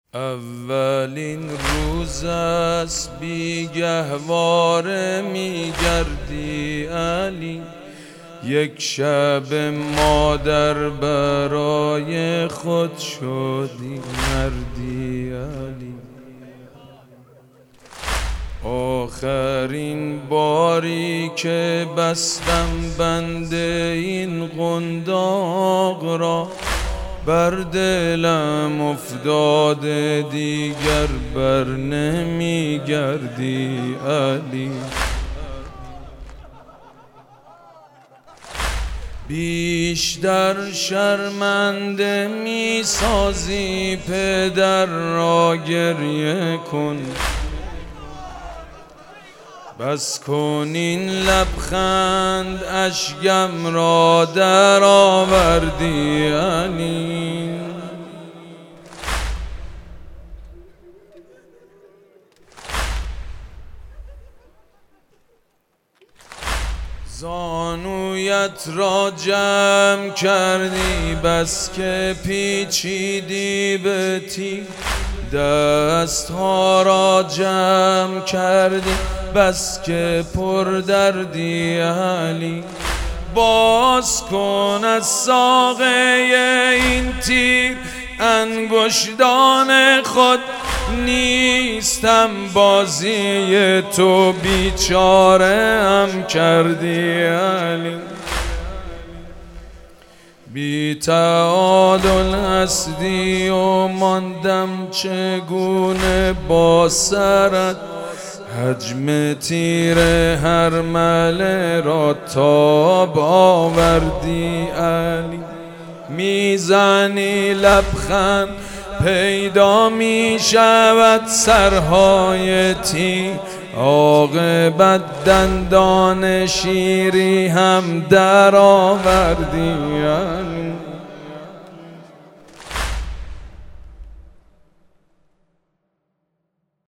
اولین روز است بیگهواره میگردی علی، یک شب مادر برای خود شدی مردی علی. آخرین باری که بستم بند این قنداق را، بر دلم افتاده دیگر بر نمیگردی علی. بیشتر شرمنده میسازی پدر را، گریه کن بس کن این لبخند، اشکم را در آوردی علی. زانویت را جمع کردی بس که پیچیدی به تیر، دستها را جمع کردی بس که پر دردی علی. باز کن از ساقه این تیر انگشتان خود، نیستم بازی تو بیچاره هم کردی علی. بی تعادل هستی و ماندم چگونه با سرت، حجم تیر هر مله را تاب آوردی علی. میزنی لبخند پیدا می شود سرهای تیر، عاقبت دندان شیری هم در آوردی علی.